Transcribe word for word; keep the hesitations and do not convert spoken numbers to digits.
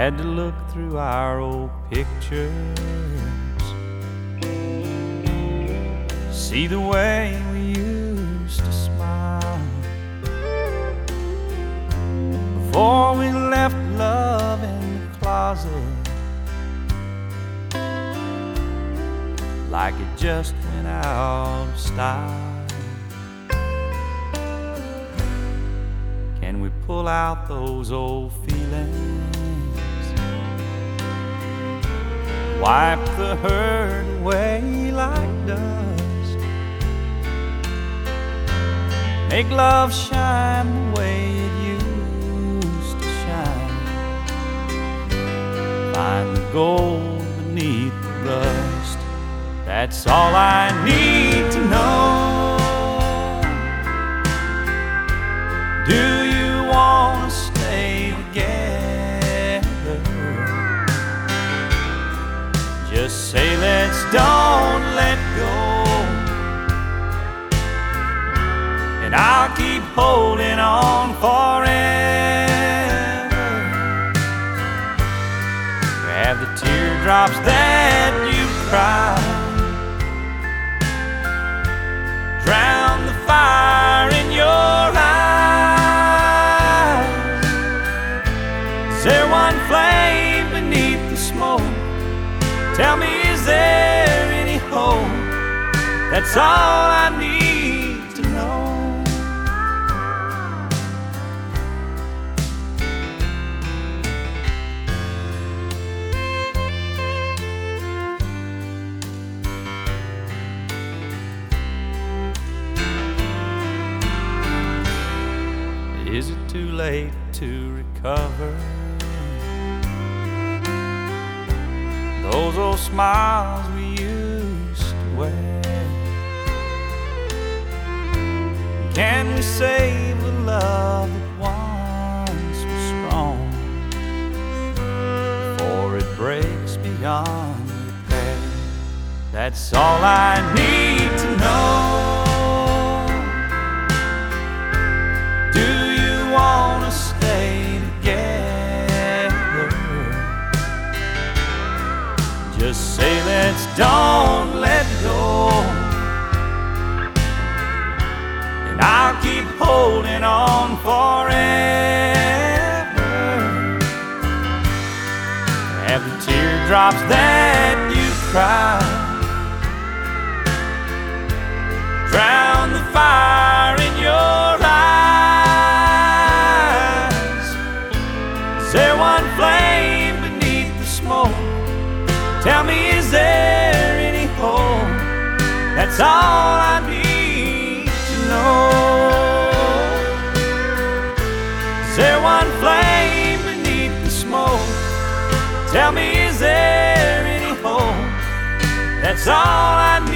Had to look through our old pictures, see the way we used to smile before we left love in the closet, like it just went out of style. Can we pull out those old feelings, wipe the hurt away like dust, make love shine the way it used to shine, find the gold beneath the rust? That's all I need to know. Do you want to stay together? Just say let's don't let go, and I'll keep holding on forever. Grab the teardrops that you cried, drown the fire in your eyes. Is there one flame beneath the smoke? Tell me, is there any hope? That's all I need to know. Is it too late to recover those old smiles we used to wear? Can we save the love that once was strong before it breaks beyond repair? That's all I need to know. Want to stay together? Just say let's don't let go, and I'll keep holding on forever. Have the teardrops that you cried, drown the fire in your eyes. Is there one flame beneath the smoke? Tell me, is there any hope? That's all I need to know. Is there one flame beneath the smoke? Tell me, is there any hope? That's all I need.